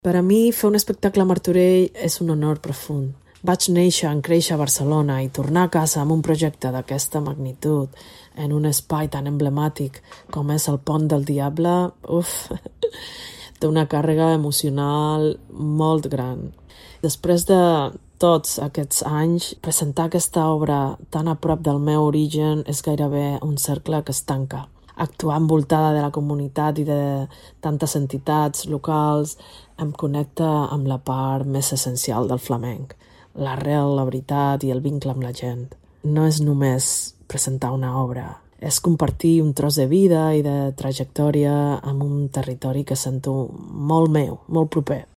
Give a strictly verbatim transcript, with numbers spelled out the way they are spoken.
Per a mi, fer un espectacle a Martorell és un honor profund. Vaig néixer en créixer a Barcelona i tornar a casa amb un projecte d'aquesta magnitud, en un espai tan emblemàtic com és el Pont del Diable, uf, té una càrrega emocional molt gran. Després de tots aquests anys, presentar aquesta obra tan a prop del meu origen és gairebé un cercle que es tanca. Actuar envoltada de la comunitat i de tantes entitats locals em connecta amb la part més essencial del flamenc, l'arrel, la veritat i el vincle amb la gent. No és només presentar una obra, és compartir un tros de vida i de trajectòria amb un territori que sento molt meu, molt proper.